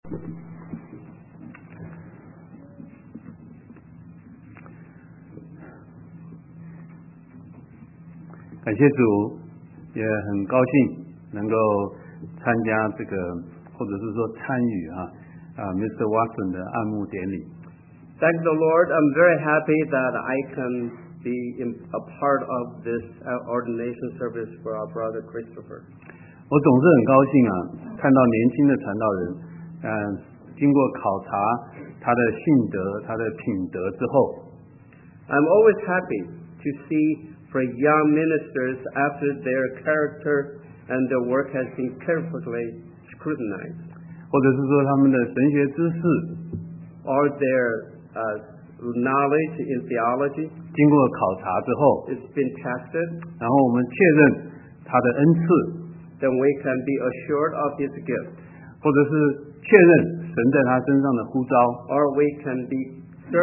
感谢主，也很高兴能够参加这个，或者是说参与Mr. Watson 的按牧典礼。 Thank the Lord. I'm very happy that I can be a part of this ordination service for our brother Christopher. 我总是很高兴看到年轻的传道人，经过考察他的信德、他的品德之后 I'm always happy to see for young ministers after their character and their work has been carefully scrutinized. 或者是说他们的神学知识 or their knowledge in theology 经过考察之后 it's been tested. 然后我们确认他的恩赐 then we can be assured of his gift. 或者是确认神在他身上的呼召 or we can be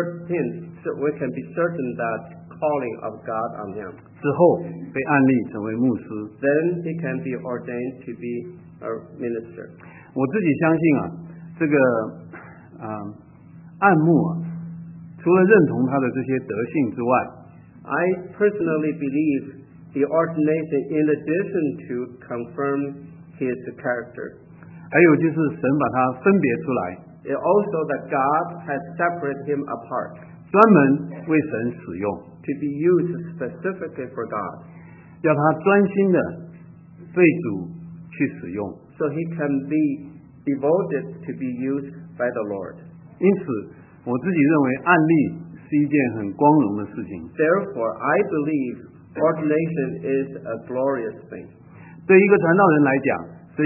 certain that calling of God on him. 之后被按立成为牧师 then he can be ordained to be a minister. 我自己相信这个按牧除了认同他的这些德性之外 I personally believe the ordination in addition to confirm his character. 还有就是神把他分别出来 also that God has separated him apart 专门为神使用 to be used specifically for God. 要他专心的为主去使用 so he can be devoted to be used by the Lord. 因此我自己认为按立是一件很光荣的事情 Therefore, I believe ordination is a glorious thing. 对一个传道人来讲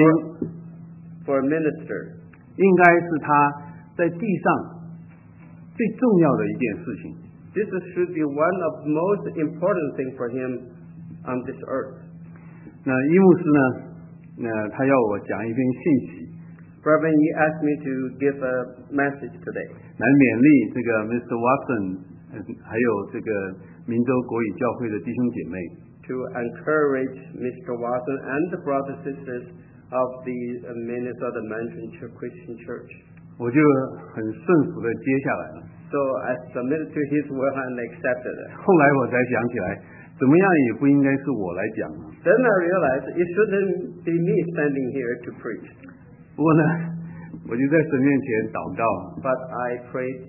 for a minister, 应该是他在地上最重要的一件事情 this should be one of the most important things for him on this earth. 那伊牧师呢他要我讲一篇信息 Reverend Yi asked me to give a message today 来勉励这个 Mr. Watson 还有这个明州国语教会的弟兄姐妹 to encourage Mr. Watson and the brothers and sisters of the Minnesota Mansion Christian Church. 我就很顺服的接下来了 So I submitted to his will and accepted it. 后来我才想起来怎么样也不应该是我来讲 Then I realized it shouldn't be me standing here to preach. 不过呢我就在神面前祷告 But I prayed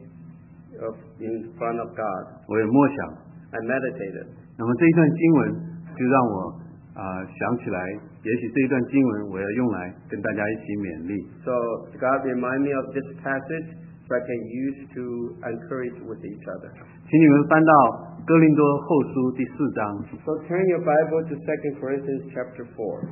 in front of God. 我也默想 I meditated. 那么这一段经文就让我想起来也许这一段经文我要用来跟大家一起勉励 So God remind me of this passage so I can use to encourage with each other. 请你们翻到哥林多后书第4章 So turn your Bible to 2 Corinthians chapter 4.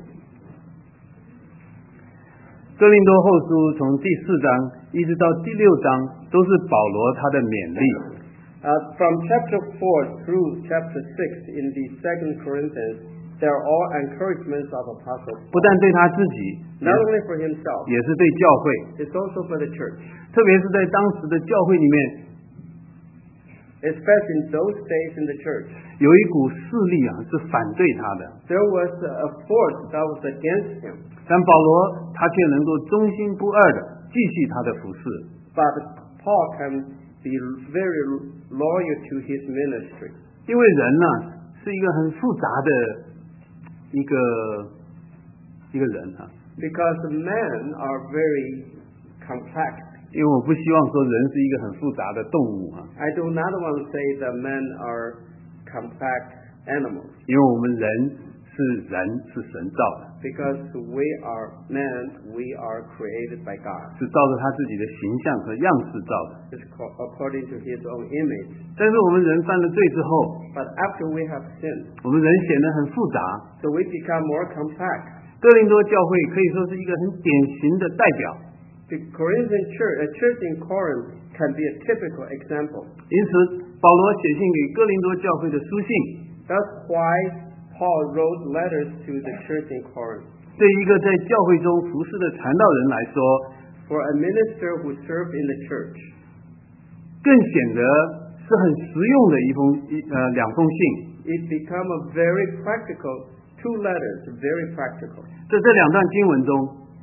哥林多后书从第4章一直到第6章都是保罗他的勉励 From chapter 4 through chapter 6 in the 2 Corinthians, they are all encouragements of Apostle 不但对他自己 not only for himself, 也是对教会 it's also for the church. 特别是在当时的教会里面 Especially in those days in the church, 有一股势力是反对他的 there was a force that was against him. 但保罗他却能够忠心不二的继续他的服事 But Paul can be very loyal to his ministry. 因为人呢是一个很复杂的一个人 Because men are very complex. 因为我不希望说人是一个很复杂的动物 I do not want to say that men are complex animals. 因为我们人是神造的 Because we are men, we are created by God. 是照着他自己的形象和样式造的 It's according to his own image. 但是我们人犯了罪之后 But after we have sinned, 我们人显得很复杂 so we become more complex. 哥林多教会可以说是一个很典型的代表 The Corinthian church, a church in Corinth, can be a typical example. 因此保罗写信给哥林多教会的书信 That's why Paul wrote letters to the church in Corinth. 对一个在教会中服侍的传道人来说 For a minister who served in the church, 更显得是很实用的两封信 it become a very practical, two letters, very practical. 在这两段经文中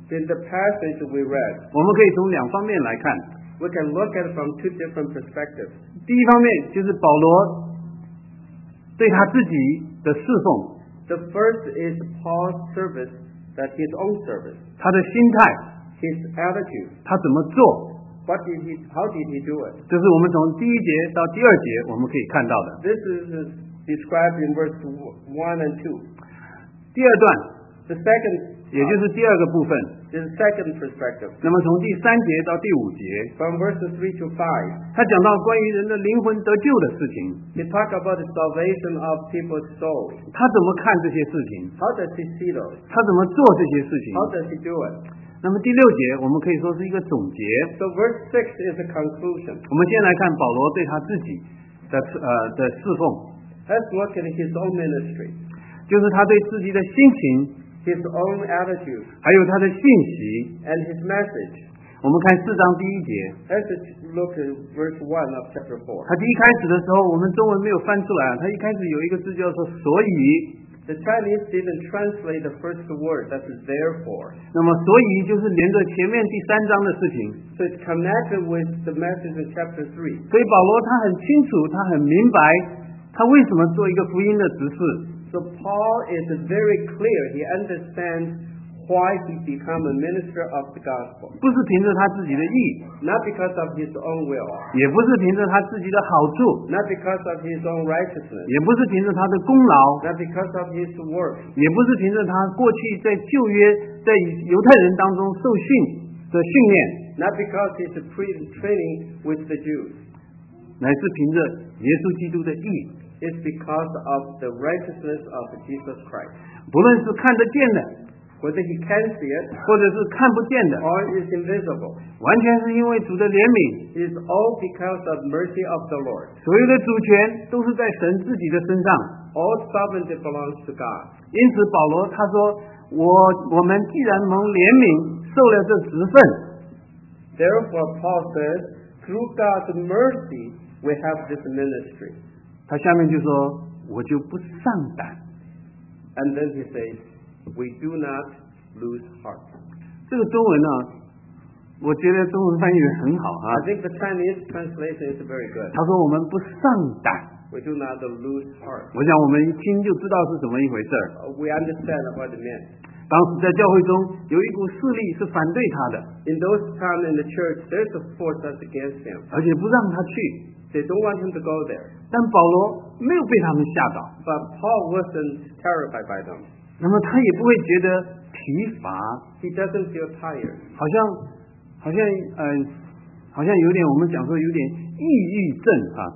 In the passage we read, 我们可以从两方面来看。 we can look at it from two different perspectives. 第一方面就是保罗对他自己的侍奉， The first is Paul's service, that his own service, 他的心态， his attitude. 他怎么做， How did he do it? 这是我们从第一节到第二节我们可以看到的。 This is described in verse 1 and 2. 第二段， The second 也就是第二个部分， is the second perspective. 那么从第三节到第五节， From verses 3 to 5, 他讲到关于人的灵魂得救的事情， he talked about the salvation of people's souls. 他怎么看这些事情， How does he see those? 他怎么做这些事情。 How does he do it? 那么第六节我们可以说是一个总结。 So verse 6 is a conclusion. 我们先来看保罗对他自己的侍奉， Let's look at his own ministry, 就是他对自己的心情， his own attitude, 还有他的信息。 and his message. 我们看4章第1节， Let's look at verse 1 of chapter 4. 他第一开始的时候，我们中文没有翻出来啊。他一开始有一个字叫做“所以 The Chinese didn't translate the first word, that's therefore. ”， 那么“所以”就是连着前面第3章的事情。 So it's connected with the message in chapter 3. 所以保罗他很清楚，他很明白，他为什么做一个福音的执事。 So Paul is very clear. He understands why he became a minister of the gospel. 不是凭着他自己的意， Not because of his own will, 也不是凭着他自己的好处， not because of his own righteousness, 也不是凭着他的功劳， not because of his work, 也不是凭着他过去在旧约在犹太人当中受训的训练， not because he's training with the Jews. 乃是凭着耶稣基督的义。 It's because of the righteousness of Jesus Christ. 不论是看得见的， Whether he can see it 或者是看不见的， or is invisible, 完全是因为主的怜悯。 it is all because of mercy of the Lord. 所有的主权都是在神自己的身上。 All sovereignty belongs to God. 因此保罗他说：“我们既然蒙怜悯，受了这职分， Therefore, Paul says, through God's mercy, we have this ministry. 他下面就说：我就不丧胆。 And then he says, we do not lose heart. 这个中文呢，我觉得中文翻译的很好啊。 I think the Chinese translation is very good. 他说我们不丧胆。 We do not lose heart. 我想我们一听就知道是怎么一回事儿。 We understand what it meant. 当时在教会中有一股势力是反对他的， In those times in the church, there's a force that's against him. 而且不让他去。 They don't want him to go there. 但保罗没有被他们吓倒， But Paul wasn't terrified by them. 那么他也不会觉得疲乏， He doesn't feel tired. 好像有点我们讲说有点抑郁症啊，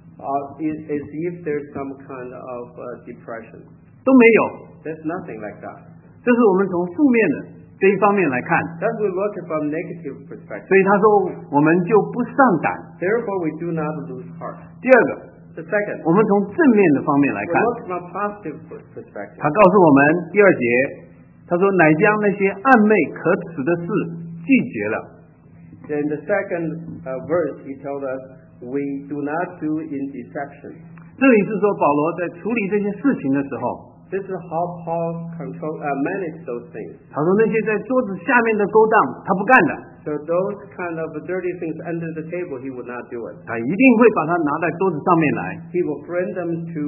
As if there's some kind of depression. 都没有。 There's nothing like that. 这是我们从负面的这一方面来看， That we look at from negative perspective. 所以他说我们就不上胆。 Therefore, we do not lose heart. 第二个， The second, 我们从正面的方面来 we 看， look from positive perspective. 他告诉我们第二节，他说乃将那些暗昧可耻的事拒绝了。 In the second verse, he told us, we do not do in deception. 这里是说保罗在处理这些事情的时候， This is how Paul managed those things. 他说那些在桌子下面的勾当他不干的， So those kind of dirty things under the table, he would not do it. 他一定会把它拿在桌子上面来。 He will bring them to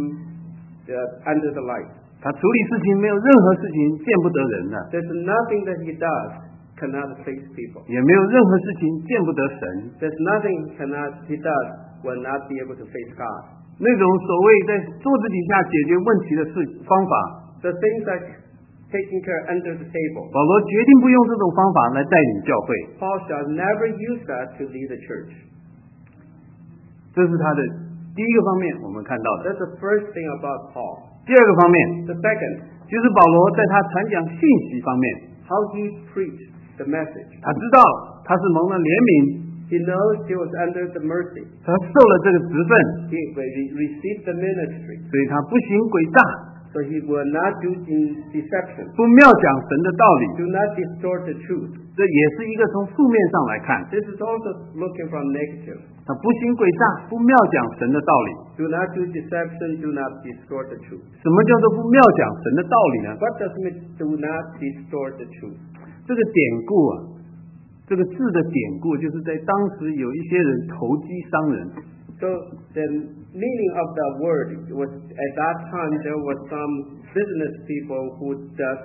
under the light. 他处理事情没有任何事情见不得人的， There's nothing that he does cannot face people. 也没有任何事情见不得神。 There's nothing he does will not be able to face God. 那种所谓在桌子底下解决问题的方法， The things like taking care under the table, 保罗决定不用这种方法来带领教会。 Paul shall never use that to lead the church. 这是他的第一个方面，我们看到的。 That's the first thing about Paul. 第二个方面 The second, 就是保罗在他传讲信息方面， how he preached the message. 他知道他是蒙了怜悯， He knows he was under the mercy. 他受了这个职分， He received the ministry. 所以他不行诡诈， So he will not do in deception. 不妙讲神的道理。 Do not distort the truth. 这也是一个从负面上来看， This is also looking from negative. 他不行诡诈，不妙讲神的道理。 Do not do deception. Do not distort the truth. 什么叫做不妙讲神的道理呢？ What does it mean do not distort the truth? 这个典故啊，这个字的典故就是在当时有一些人投机商人。 So the meaning of the word was at that time there were some business people who does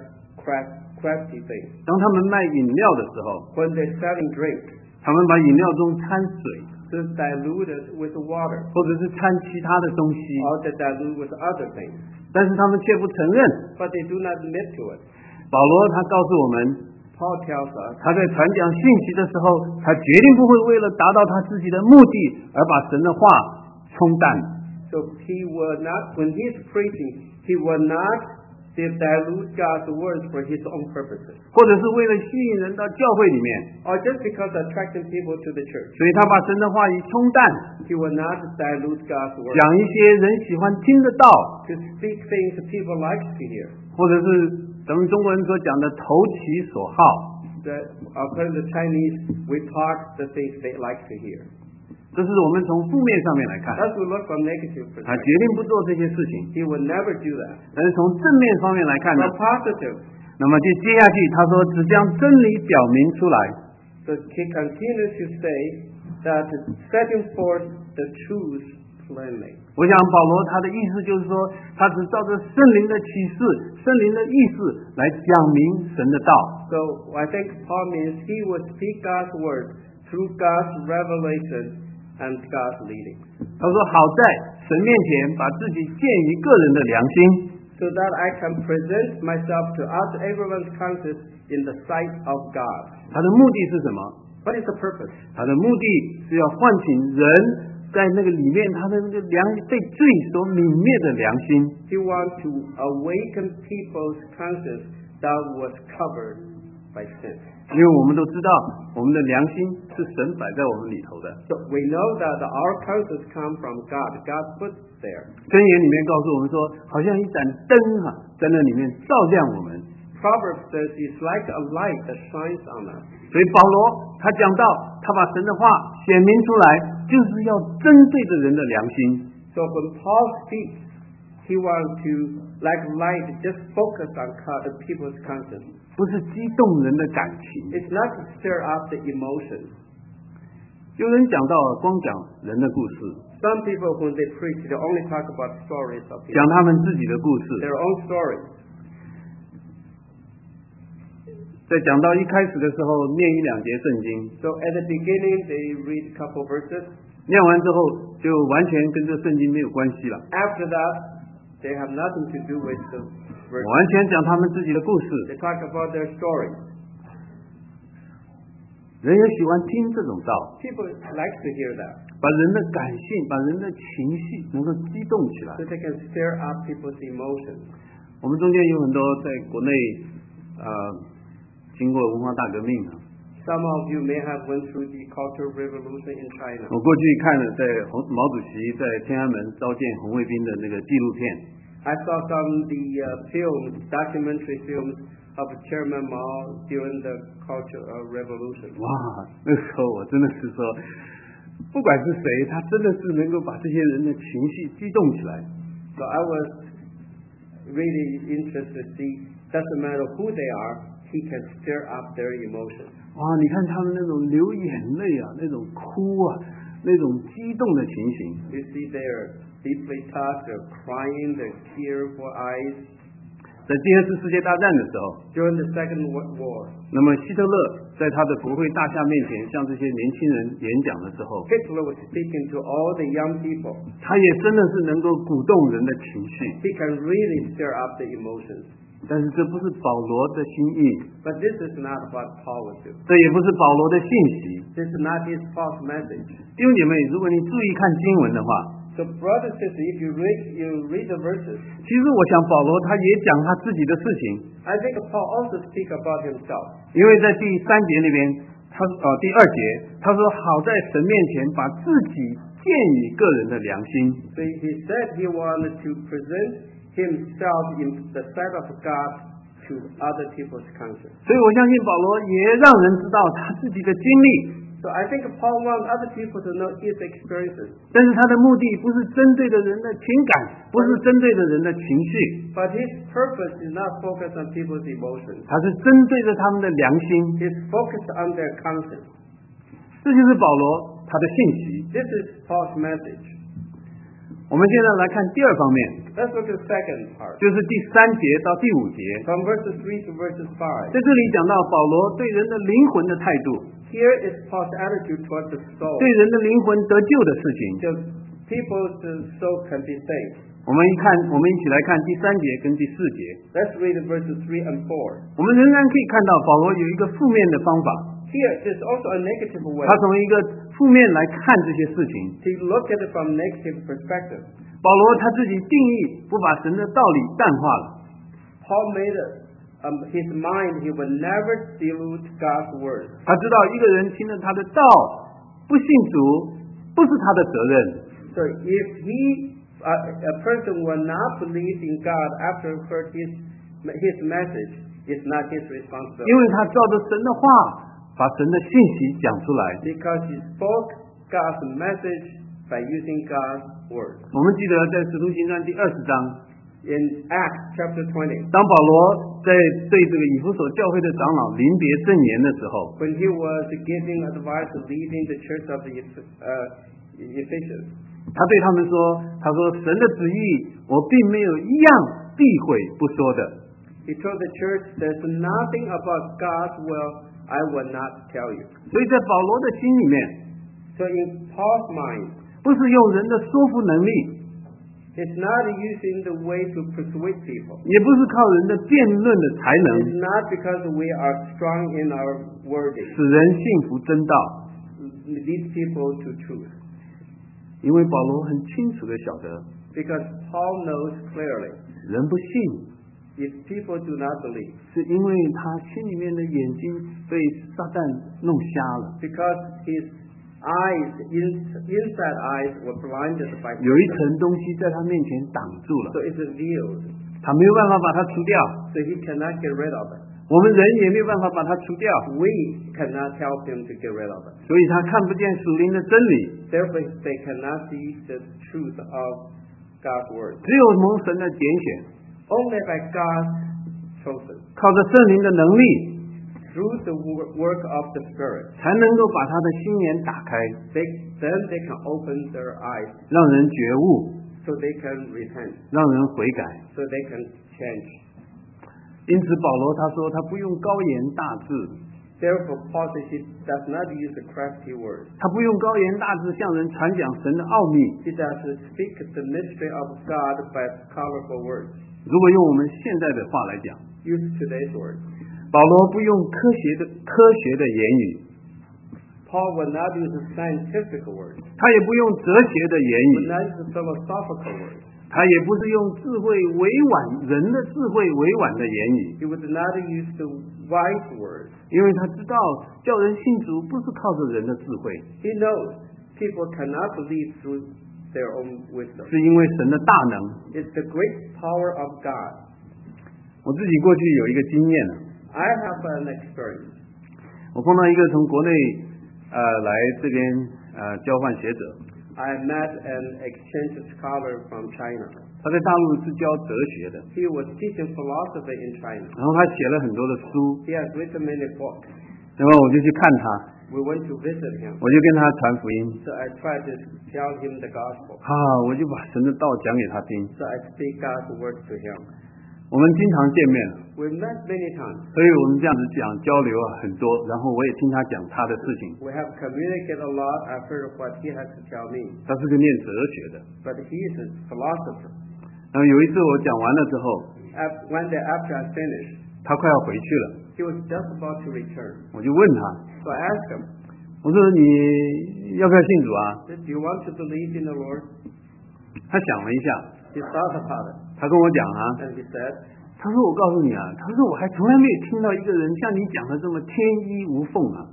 crafty things. 当他们卖饮料的时候， When they're selling drinks, 他们把饮料中掺水， it's diluted with water, 或者是掺其他的东西， or they dilute with other things. 但是他们却不承认。 But they do not admit to it. 保罗他告诉我们， Paul tells us 他在传讲信息的时候，他决定不会为了达到他自己的目的而把神的话冲淡。 so he will not, when he's preaching, he will not dilute God's words for his own purposes, 或者是为了吸引人到教会里面， or just because attracting people to the church. 所以他把神的话语冲淡， He will not dilute God's word 讲一些人喜欢听得到， to speak things that people like to hear. 或者是咱们中国人所讲的投其所好。 That according to the Chinese, we talk the things they like to hear. 这是我们从负面上面来看， That's we look from negative 他 perspective. 决定不做这些事情。 He will never do that. 但是从正面方面来看呢， From positive, 那么就接下去他说只将真理表明出来。 so he continues to say that setting forth the truth plainly. 我想保罗他的意思就是说，他只照着圣灵的启示、圣灵的意思来讲明神的道。 So I think Paul means he will speak God's word through God's revelation and God's leading, 他说好在神面前把自己建于个人的良心。 so that I can present myself to everyone's conscience in the sight of God. 他的目的是什么？ What is the purpose? 他的目的是要唤醒人在那个里面他的那个被罪所泯灭的良心。 He wants to awaken people's conscience that was covered by sin. 因为我们都知道，我们的良心是神摆在我们里头的。 So we know that our conscience come from God. God put there. 箴言里面告诉我们说，好像一盏灯在那里面照亮我们。 Proverbs says it's like a light that shines on us. 所以保罗他讲到，他把神的话显明出来，就是要针对着人的良心。 So when Paul speaks, he wants to, like light, just focus on people's conscience. 不是激动人的感情。 It's not to stir up the emotions. 有人讲到光讲人的故事， Some people, when they preach, they only talk about stories of 讲 people, 他们自己的故事。 their own stories. 在讲到一开始的时候，念一两节圣经， So at the beginning, they read a couple verses. 念完之后就完全跟这圣经没有关系了， After that, they have nothing to do with the verses. 完全讲他们自己的故事。 They talk about their stories. 人也喜欢听这种道， People like to hear that, 把人的感性、把人的情绪能够激动起来。 so they can stir up people's emotions. 我们中间有很多在国内经过文化大革命啊， Some of you may have went through the Cultural Revolution in China. 我过去看了在毛主席在天安门召见红卫兵的那个纪录片， I saw some of the films, documentary films of Chairman Mao during the Cultural Revolution. 哇，那时候我真的是说，不管是谁，他真的是能够把这些人的情绪激动起来。 So I was really interested to see, doesn't matter who they are, he can stir up their emotions. 哇，你看他们那种流眼泪啊，那种哭啊，那种激动的情形。 You see they're deeply touched, they're crying, they're tearful eyes. 在第二次世界大战的时候， During the Second World War, 那么希特勒在他的国会大厦面前向这些年轻人演讲的时候， Hitler was speaking to all the young people. 他也真的是能够鼓动人的情绪。 He can really stir up the emotions. 但是这不是保罗的心意， But this is not what Paul would do. 这也不是保罗的信息。 This is not his false message. 弟兄姐妹，如果你注意看经文的话， So brothers and sisters, if you read the verses, 其实我想保罗他也讲他自己的事情， I think Paul also speak about himself. 因为在第3节里边，第2节他说好在神面前把自己建于个人的良心。 So he said he wanted to present himself in the sight of God to other people's conscience. 所以我相信保罗也让人知道他自己的经历， So I think Paul wants other people to know his experiences. 但是他的目的不是针对的人的情感，不是针对的人的情绪， But his purpose is not focused on people's emotions. 他是针对着他们的良心。 He's focused on their conscience. 这就是保罗他的信息。 This is Paul's message. 我们现在来看第二方面， Let's look at the second part. 就是第3节到第5节。 From verses 3 to verses 5. 在这里讲到保罗对人的灵魂的态度， Here is Paul's attitude towards the soul. 对人的灵魂得救的事情。 So people's soul can be saved. 我们一起来看第3节跟第4节。 Let's read verses 3 and 4. 我们仍然可以看到保罗有一个负面的方法， Here, there's also a negative way 他从一个负面来看这些事情。 to look at it from negative perspective. 保罗他自己定义不把神的道理淡化了， Paul made his mind he would never dilute God's word. 他知道一个人听了他的道不信主，不是他的责任。 So if a person will not believe in God after heard his message, it's not his 因 responsibility. 为他照着神的话把神的信息讲出来。 Because he spoke God's message by using God's word. 我们记得在使徒行传第20章， In Acts chapter 20, 当保罗在对这个以弗所教会的长老临别赠言的时候， when he was giving advice leading the church of the Ephesians, 他对他们说：“他说神的旨意，我并没有一样避讳不说的。 he told the church, there's nothing about God's will I will not tell you. ” 所以在保罗的心里面， So in Paul's mind, 不是用人的说服能力， it's not using the way to persuade people. 也不是靠人的辩论的才 It's 能， not because we are strong in our wording, 使人信服真道。 lead people to truth. 因为保罗很清楚的晓得， Because Paul knows clearly, 人不信， if people do not believe, 是因为他心里面的眼睛被撒旦弄瞎了。 because his eyes, inside eyes were blinded by 有一 Satan. 层东西在他面前挡住了， So it's revealed. 他没有办法把它除掉， So he cannot get rid of it. 我们人也没有办法把它除掉， We cannot help him to get rid of it. 所以他看不见属灵的真理， Therefore, they cannot see the truth of God's word. 只有蒙神的拣选， Only by God's chosen, 靠着圣灵的能力， through the work of the Spirit, 才能够把他的心眼打开， then they can open their eyes 让人觉悟， so they can repent, 让人悔改。 so they can change. 因此，保罗他说他不用高言大志， Therefore, Paul says he does not use the crafty words. 他不用高言大志向人传讲神的奥秘。 He does speak the mystery of God by colorful words. 如果用我们现在的话来讲， Use today's words. 保罗不用科学的言语， Paul will not use scientific words. 他也不用哲学的言 He 语， will not use philosophical words. 他也不是用智慧委婉人的智慧委婉的言语， He would not use the wise words. 因为他知道叫人信主不是靠着人的智慧， He knows people cannot believe through their own wisdom. 是因为神的大能。 It's the great power of God. 我自己过去有一个经验呢， I have an experience. 我碰到一个从国内来这边交换学者， I met an exchange scholar from China. 他在大陆是教哲学的， He was teaching philosophy in China. 然后他写了很多的书， He has written many books. 然后我就去看他， We went to visit him. 我就跟他传福音， So I tried to tell him the gospel. 我就把神的道讲给他听。 So I speak God's word to him. 我们经常见面， We met many times. 所以我们这样子讲交流很多，然后我也听他讲他的事情。 We have communicated a lot. I've heard what he has to tell me. 他是个念哲学的， But he is a philosopher. 然后有一次我讲完了之后， One day after I finished, 他快要回去了， he was just about to return. 我就问他， So I asked him, 我说你要不要信主啊？ Do you want to believe in the Lord? 他想了一下， He thought about it. 他跟我讲啊， And he said, 他说我告诉你啊，他说我还从来没有听到一个人像你讲的这么天衣无缝啊。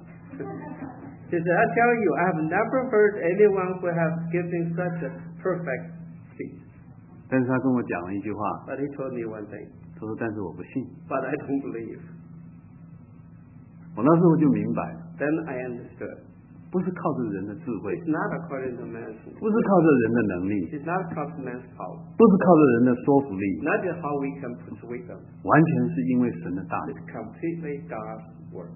He said, I tell you, I have never heard anyone who has given such a perfect speech. 但是他跟我讲了一句话， But he told me one thing. 他说但是我不信。 But I don't believe. 我那时候就明白， Then I understood. 不是靠着人的智慧， It's not according to man's 不是靠着人的能力， It's not according to man's power. 不是靠着人的说服力， Not just how we can persuade them. 完全是因为神的大能。 It's completely God's work.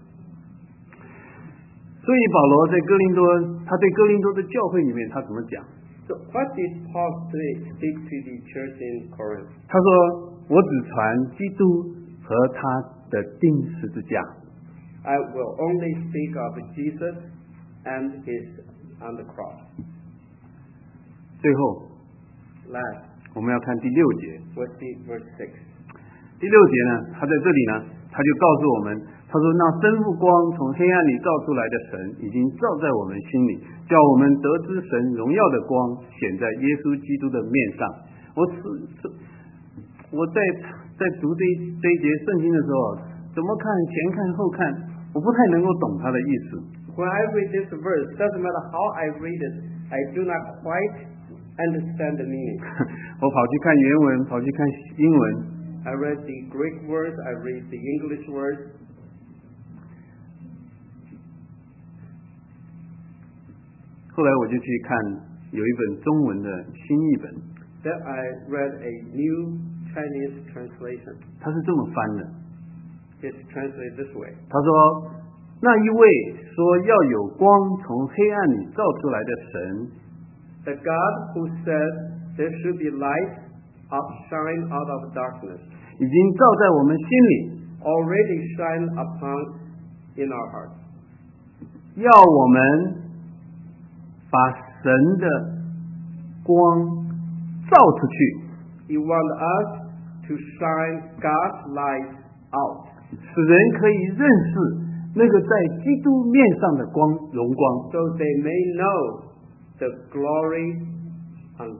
所以保罗在哥林多，他对哥林多的教会里面他怎么讲？ So what did Paul speak to the church in Corinth? 他说：“我只传基督和他的钉十字架。” I will only speak of Jesus and his on the cross. 最后， Last, 我们要看第6节。 we'll see verse 6. 第6节呢，他在这里呢，他就告诉我们，他说：“那真复光从黑暗里照出来的神，已经照在我们心里，叫我们得知神荣耀的光显在耶稣基督的面上。”我在读这一节圣经的时候，怎么看前看后看，我不太能够懂他的意思。 When I read this verse, doesn't matter how I read it, I do not quite understand the meaning. 我跑去看原文，跑去看英文。 I read the Greek words, I read the English words. 后来我就去看有一本中文的新译本， Then I read a new Chinese translation. 它是这么翻的。 It's translated this way. 他说：“那一位说要有光从黑暗里照出来的神， The God who said there should be light shine out of darkness 已经照在我们心里， already shine upon in our hearts. 要我们把神的光照出去， He wants us to shine God's light out 使人可以认识那个在基督面上的荣光。 so they may know the glory on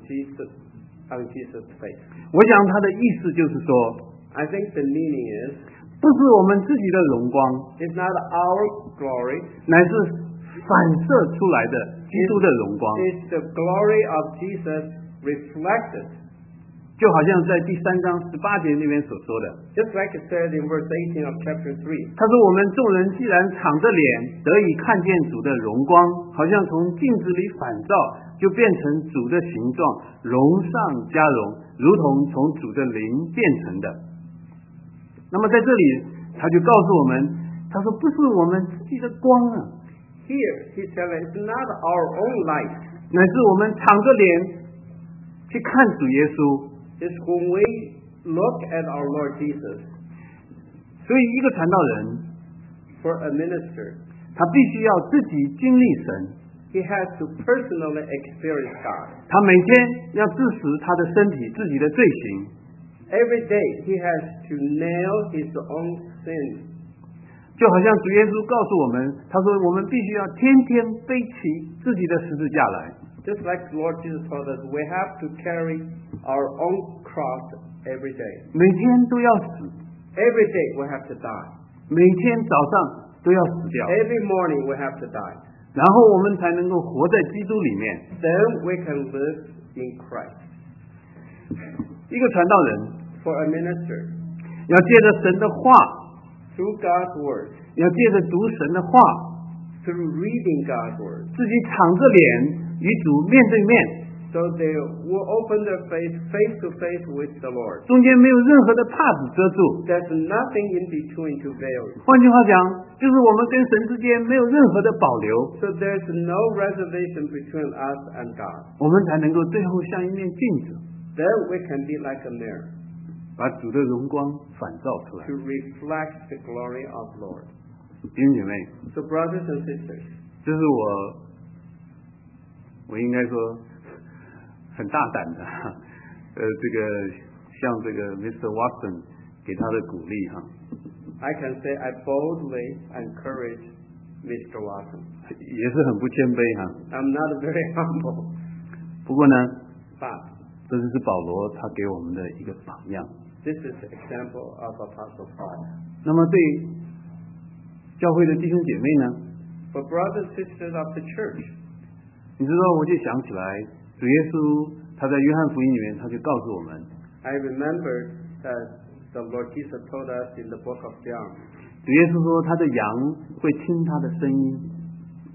Jesus' face. 我想他的意思就是说， I think the meaning is 不是我们自己的荣光， it's not our glory, 乃是反射出来的基督的荣光。 it's the glory of Jesus reflected. 就好像在第3章18节那边所说的， Just like it said in verse 18 of chapter 3. 他说：“我们众人既然敞着脸得以看见主的荣光，好像从镜子里反照，就变成主的形状，荣上加荣，如同从主的灵变成的。”那么在这里，他就告诉我们，他说：“不是我们自己的光啊， Here, he said it's not our own light. 乃是我们敞着脸去看主耶稣。” It's when we look at our Lord Jesus. 所以，一个传道人， For a minister, 他必须要自己经历神。 he has to personally experience God. 他每天要自食他的身体自己的罪行， Every day, he has to nail his own sin. 就好像主耶稣告诉我们，他说我们必须要天天背起自己的十字架来， Just like the Lord Jesus told us, we have to carry our own cross every day. 每天都要死， Every day, we have to die. 每天早上都要死掉， Every morning, we have to die. 然后我们才能够活在基督里面。 Then we can live in Christ. 一个传道人 For a minister, 要借着神的话， through God's word, 要借着读神的话， through reading God's word, 自己敞着脸与主面对面， so they will open their face to face with the Lord. 中间没有任何的帕子遮住。 There's nothing in between to veil. 换句话讲，就是我们跟神之间没有任何的保留， So there's no reservation between us and God. 我们才能够最后像一面镜子， Then we can be like a mirror 把主的荣光反照出来。 to reflect the glory of Lord. 弟兄姐妹， So brothers and sisters, 这是我应该说很大胆的，这个向这个 Mr. Watson 给他的鼓励哈， I can say I boldly encourage Mr. Watson. 也是很不谦卑哈。 I'm not very humble, 不过呢， but 这就是保罗他给我们的一个榜样。 this is the example of Apostle Paul. 那么对教会的弟兄姐妹呢， For brothers and sisters of the church, 你知道，我就想起来，主耶稣他在约翰福音里面，他就告诉我们， I remembered that the Lord Jesus told us in the book of John, 主耶稣说他的羊会听他的声音，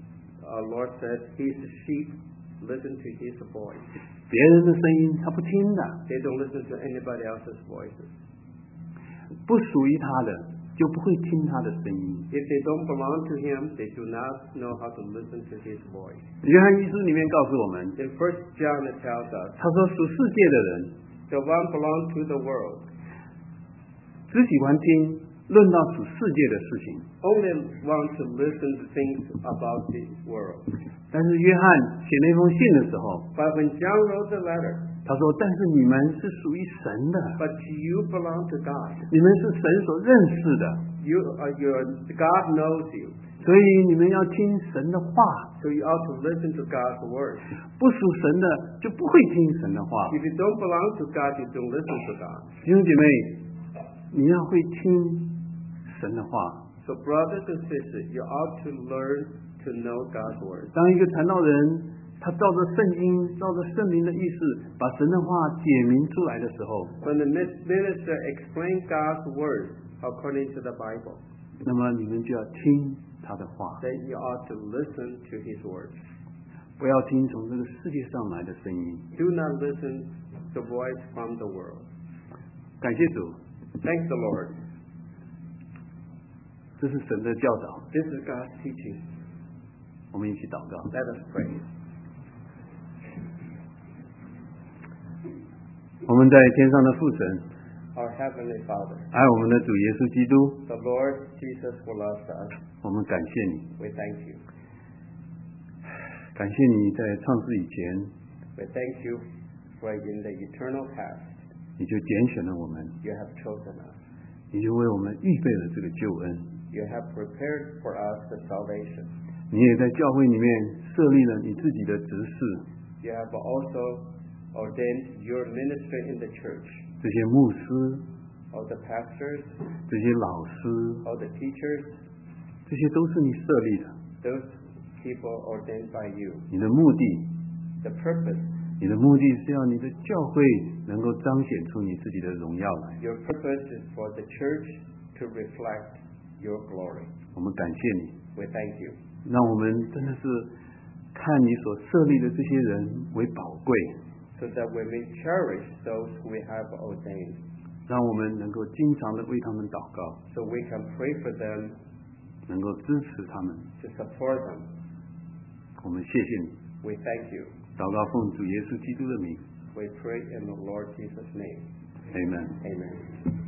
our Lord says, His sheep listen to His voice. 别人的声音他不听的， They don't listen to anybody else's voices. 不属于他的就不会听他的声音。 If they don't belong to Him, they do not know how to listen to His voice. 约翰一书里面告诉我们， In 1 John it tells us, 他说属世界的人 the one belong to the world 只喜欢听论到属世界的事情， only want to listen to things about the world. 但是约翰写那封信的时候， But when John wrote the letter, 他说：“但是你们是属于神的， but you belong to God. 你们是神所认识的， God knows you. 所以你们要听神的话。 So you ought to listen to God's word. 不属神的就不会听神的话。 If you don't belong to God, you don't listen to God. 弟兄姐妹，你要会听神的话。 So brothers and sisters, you ought to learn to know God's word. 当一个传道人，他照着圣经、照着圣灵的意思，把神的话解明出来的时候， When the minister explains God's word according to the Bible, 那么你们就要听他的话， then you ought to listen to His words. 不要听从这个世界上来的声音。 Do not listen to the voice from the world. 感谢主， Thank the Lord. 这是神的教导。 This is God's teaching. 我们一起祷告。 Let us pray. 我们在天上的父神， Our Heavenly Father, 爱我们的主耶稣基督， the Lord Jesus who loves us, 我们感谢你， we thank you. 感谢你在创世以前， We thank you for in the eternal past, 你就拣选了我们， you have chosen us. 你就为我们预备了这个救恩。 You have prepared for us the salvation. 你也在教会里面设立了你自己的执事， You have also ordained your ministry in the church, 这些牧师、 all the pastors, 这些老师， all the teachers, 这些都是你设立的。 those people ordained by you. 你的目的， The purpose, 你的目的是要你的教会能够彰显出你自己的荣耀来。 your purpose is for the church to reflect your glory. 我们感谢你， We thank you. 让我们真的是看你所设立的这些人为宝贵， So that we may cherish those we have ordained, 让我们能够经常的为他们祷告， so we can pray for them, 能够支持他们。 to support them. 我们谢谢你， We thank you. 祷告奉主耶稣基督的名 We pray in the Lord Jesus' name. ，Amen。 Amen.